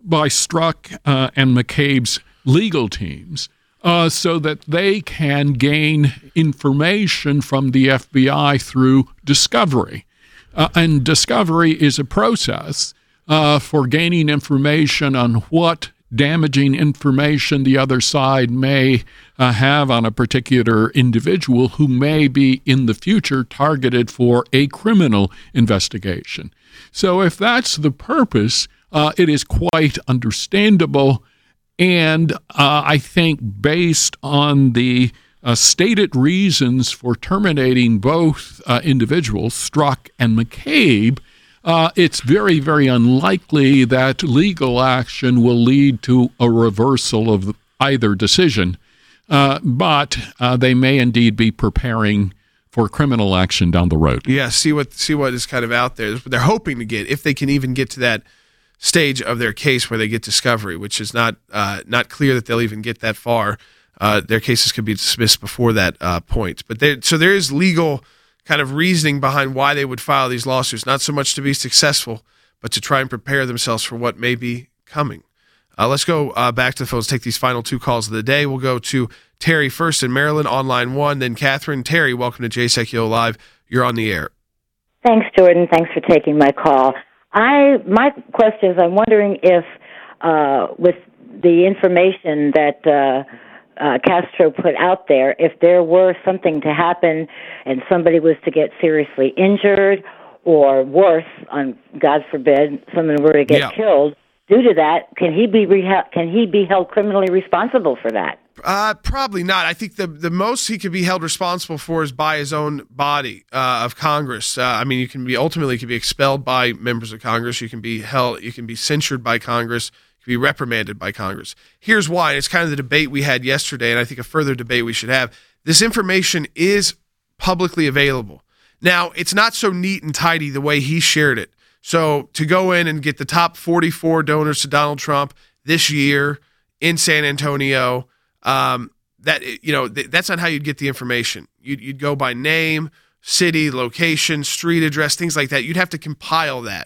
by Strzok uh, and McCabe's legal teams uh, so that they can gain information from the F B I through discovery. Uh, and discovery is a process uh, for gaining information on what damaging information the other side may uh, have on a particular individual who may be in the future targeted for a criminal investigation. So if that's the purpose, uh, it is quite understandable. And uh, I think based on the uh, stated reasons for terminating both uh, individuals, Strzok and McCabe, Uh, it's very, very unlikely that legal action will lead to a reversal of either decision, uh, but uh, they may indeed be preparing for criminal action down the road. Yeah, see what see what is kind of out there. They're hoping to get, if they can even get to that stage of their case where they get discovery, which is not uh, not clear that they'll even get that far. Uh, their cases could be dismissed before that uh, point. But there, so there is legal kind of reasoning behind why they would file these lawsuits, not so much to be successful, but to try and prepare themselves for what may be coming. Uh, let's go uh, back to the phones, take these final two calls of the day. We'll go to Terry first in Maryland on line one, then Catherine. Terry, welcome to J S E C U Live. You're on the air. Thanks, Jordan. Thanks for taking my call. I My question is, I'm wondering if uh, with the information that uh, Uh, Castro put out there, if there were something to happen and somebody was to get seriously injured or worse, on God forbid, someone were to get yeah. killed due to that, can he be reha- can he be held criminally responsible for that? Uh, probably not. I think the the most he could be held responsible for is by his own body uh, of Congress. Uh, I mean, you can be ultimately you can be expelled by members of Congress. You can be held. You can be censured by Congress. Be reprimanded by Congress. Here's why. It's kind of the debate we had yesterday, and I think a further debate we should have. This information is publicly available. Now, it's not so neat and tidy the way he shared it. So to go in and get the top forty-four donors to Donald Trump this year in San Antonio, um, that you know th- that's not how you'd get the information. You'd, you'd go by name, city, location, street address, things like that. You'd have to compile that.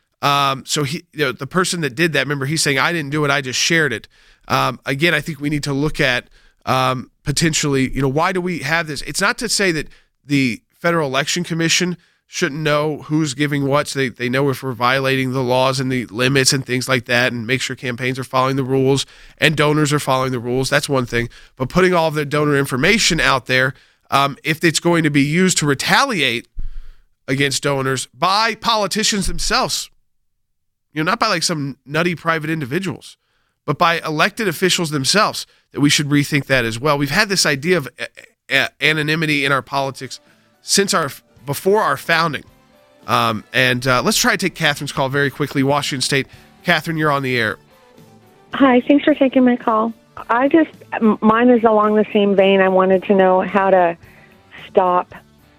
Um, so he, you know, the person that did that, remember, he's saying, I didn't do it, I just shared it. Um, again, I think we need to look at um, potentially, you know, why do we have this? It's not to say that the Federal Election Commission shouldn't know who's giving what, so they, they know if we're violating the laws and the limits and things like that, and make sure campaigns are following the rules and donors are following the rules. That's one thing. But putting all of the donor information out there, um, if it's going to be used to retaliate against donors by politicians themselves, you know, not by like some nutty private individuals, but by elected officials themselves, that we should rethink that as well. We've had this idea of a- a- anonymity in our politics since our before our founding. Um, and uh, let's try to take Catherine's call very quickly. Washington State. Catherine, you're on the air. Hi, thanks for taking my call. I just, mine is along the same vein. I wanted to know how to stop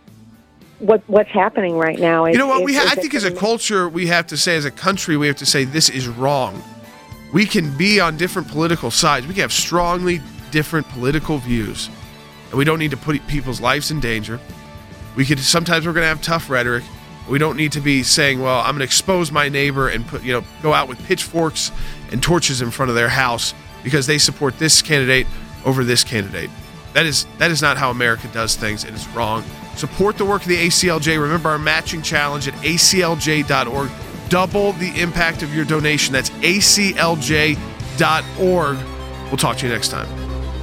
What what's happening right now. Is, you know what? Is, we ha- is I think as a culture, we have to say, as a country, we have to say this is wrong. We can be on different political sides. We can have strongly different political views, and we don't need to put people's lives in danger. We could sometimes we're going to have tough rhetoric. We don't need to be saying, "Well, I'm going to expose my neighbor and put you know go out with pitchforks and torches in front of their house because they support this candidate over this candidate." That is that is not how America does things, and it's wrong. Support the work of the A C L J. Remember our matching challenge at A C L J dot org. Double the impact of your donation. That's A C L J dot org. We'll talk to you next time.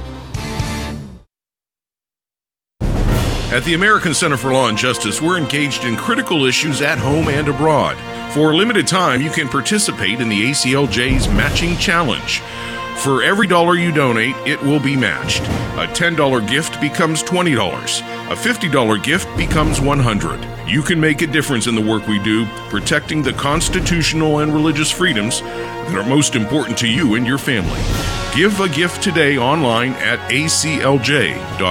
At the American Center for Law and Justice, we're engaged in critical issues at home and abroad. For a limited time, you can participate in the A C L J's Matching Challenge. For every dollar you donate, it will be matched. A ten dollars gift becomes twenty dollars. A fifty dollars gift becomes one hundred dollars. You can make a difference in the work we do, protecting the constitutional and religious freedoms that are most important to you and your family. Give a gift today online at A C L J dot org.